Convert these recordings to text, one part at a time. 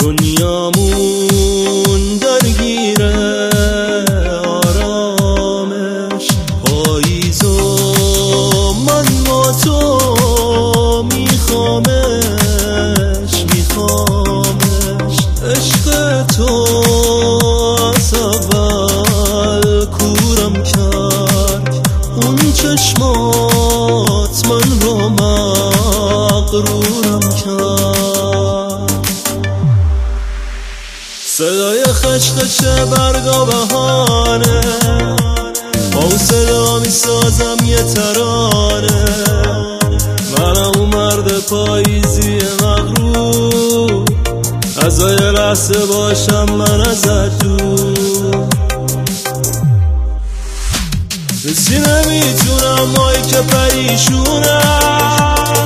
دنیامون درگیره آرامش پاییز و من با تو میخوامش عشق تو از اول کورم کرد اون چشمات من رو مغرورم کرد صدای خشخش برگا بهانه با اون صدا میسازم یه ترانه منم اون مرد پاییزی مغرور ازای لحظه باشم من ازت دور رسی نمیتونم مایی که پریشونم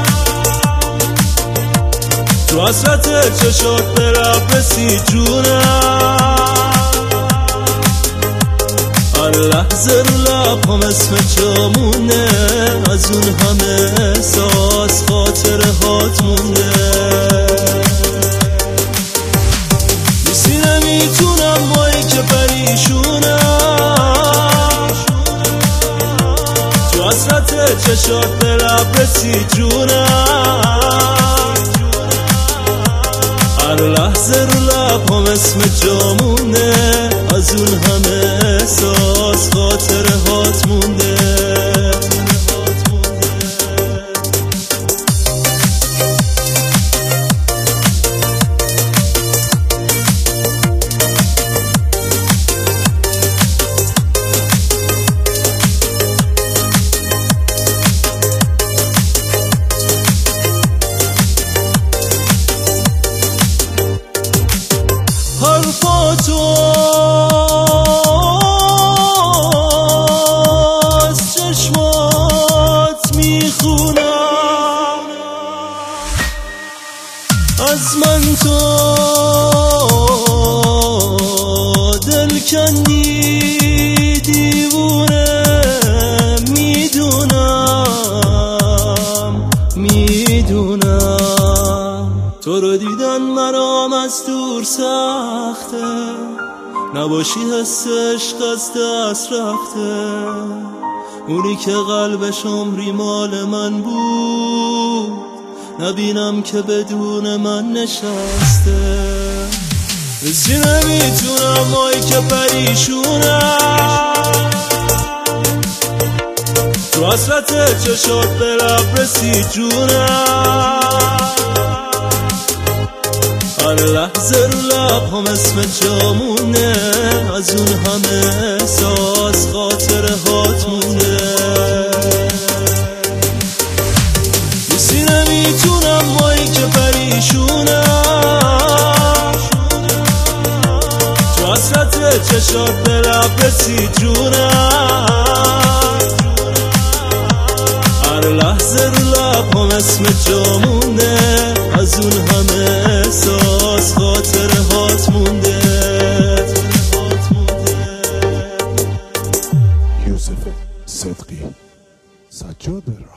تو حسرت چشات به لب رسید جونم هر لحظه رو لبم اسم جامونه از اون همه احساس خاطره هات مونده رسی نمیتونم مایی که پریشونم تو حسرت چشات به لب رسید جونم هر لحظه رو لبم اسم جامونه از اون همه احساس خاطره هات مونده حرفاتو از چشمات میخونم از من تو دل کندی دیوونه میدونم تو رو دیدن مرام از دور سخته نباشی حس عشق از دست رفته اونی که قلبش عمری مال من بود نبینم که بدون من نشسته رسی نمیتونم مایی که پریشونم تو حسرت چشات به لب رسید جونم هر لحظه رو لبم اسم جامونه از اون همه احساس خاطره هات مونده رسی نمیتونم مایی که پریشونم تو حسرت چشات به لب رسید جونم هر لحظه رو لبم اسم جامونه از اون همه احساس خاطره هات مونده یوسف صدقی سجاد